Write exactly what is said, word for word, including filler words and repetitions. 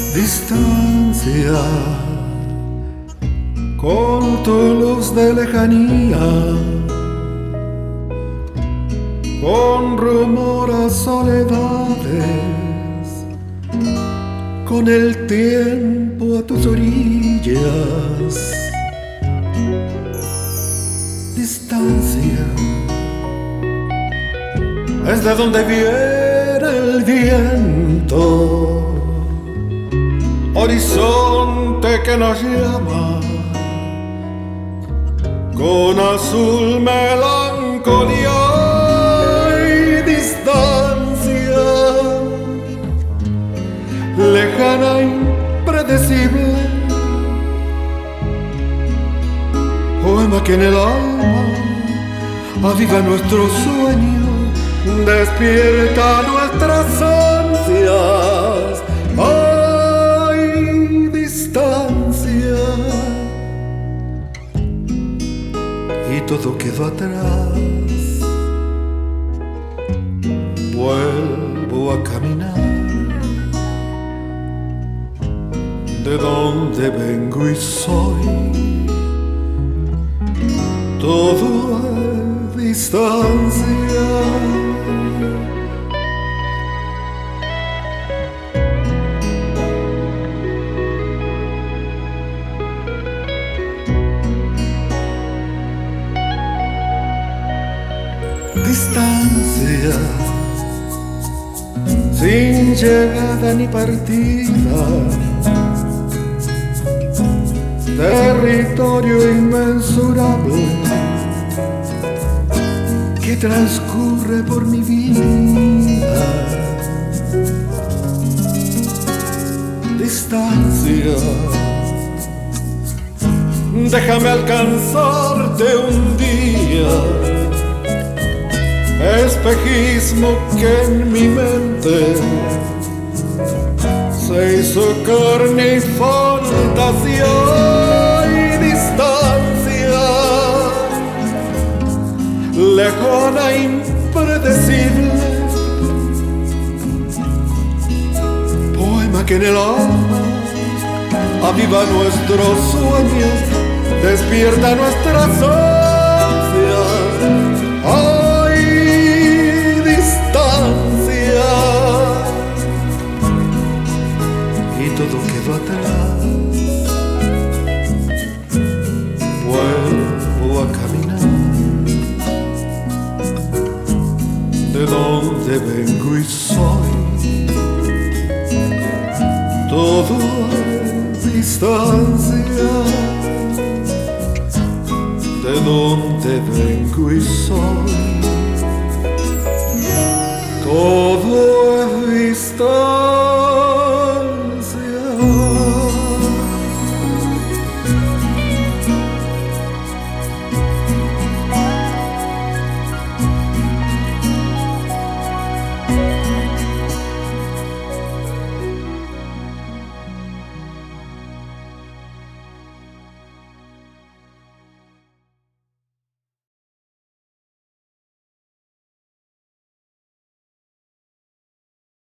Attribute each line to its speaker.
Speaker 1: Distancia, con tu luz de lejanía, con rumor a soledades, con el tiempo a tus orillas. Distancia, es de donde viene el viento, horizonte que nos llama, con azul melancolía. Y distancia, lejana, impredecible, poema que en el alma aviva nuestro sueño, despierta nuestras ansias. Hay distancia y todo quedó atrás. Vuelvo a caminar de donde vengo y soy. Todo a distancia. Distancia, sin llegada ni partida, territorio inmensurable que transcurre por mi vida. Distancia, déjame alcanzarte un día, espejismo que en mi mente se hizo carne y fantasía. Y distancia, lejana, impredecible, poema que en el alma aviva nuestros sueños, despierta nuestras ansias. Hay distancia y todo quedó atrás. Vuelvo a caminar de donde vengo y soy. Todo a distancia, de donde vengo y soy. Todo